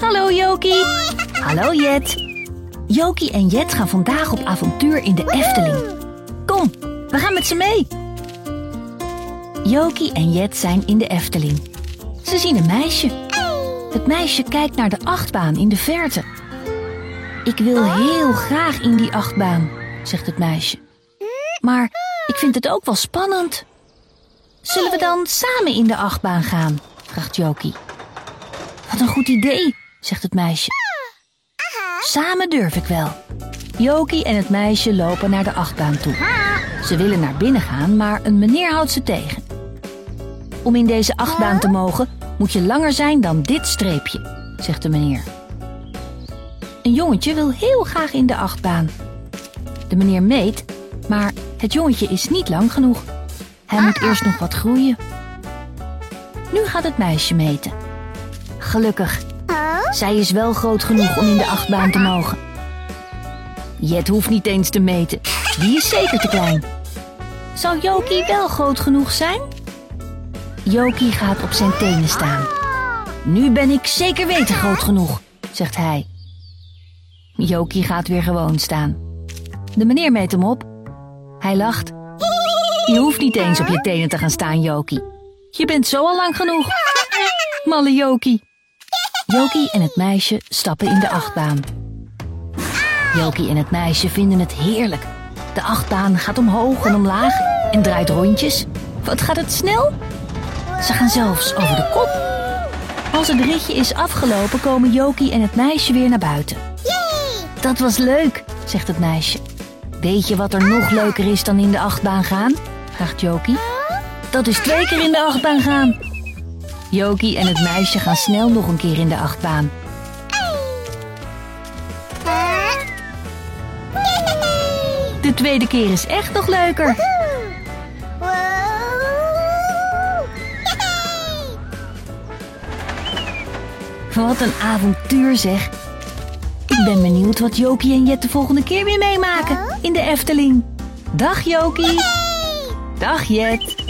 Hallo Jokie. Hallo Jet. Jokie en Jet gaan vandaag op avontuur in de Efteling. Kom, we gaan met ze mee. Jokie en Jet zijn in de Efteling. Ze zien een meisje. Het meisje kijkt naar de achtbaan in de verte. Ik wil heel graag in die achtbaan, zegt het meisje. Maar ik vind het ook wel spannend. Zullen we dan samen in de achtbaan gaan? Vraagt Jokie. Wat een goed idee, zegt het meisje. Samen durf ik wel. Jokie en het meisje lopen naar de achtbaan toe. Ze willen naar binnen gaan, maar een meneer houdt ze tegen. Om in deze achtbaan te mogen, moet je langer zijn dan dit streepje, zegt de meneer. Een jongetje wil heel graag in de achtbaan. De meneer meet, maar het jongetje is niet lang genoeg. Hij moet eerst nog wat groeien. Nu gaat het meisje meten. Gelukkig, zij is wel groot genoeg om in de achtbaan te mogen. Jet hoeft niet eens te meten, die is zeker te klein. Zal Jokie wel groot genoeg zijn? Jokie gaat op zijn tenen staan. Nu ben ik zeker weten groot genoeg, zegt hij. Jokie gaat weer gewoon staan. De meneer meet hem op. Hij lacht. Je hoeft niet eens op je tenen te gaan staan, Jokie. Je bent zo al lang genoeg. Malle Jokie. Jokie en het meisje stappen in de achtbaan. Jokie en het meisje vinden het heerlijk. De achtbaan gaat omhoog en omlaag en draait rondjes. Wat gaat het snel? Ze gaan zelfs over de kop. Als het ritje is afgelopen, komen Jokie en het meisje weer naar buiten. Dat was leuk, zegt het meisje. Weet je wat er nog leuker is dan in de achtbaan gaan? Vraagt Jokie. Dat is 2 keer in de achtbaan gaan. Jokie en het meisje gaan snel nog een keer in de achtbaan. De tweede keer is echt nog leuker. Wat een avontuur zeg. Ik ben benieuwd wat Jokie en Jet de volgende keer weer meemaken in de Efteling. Dag Jokie. Dag Jet.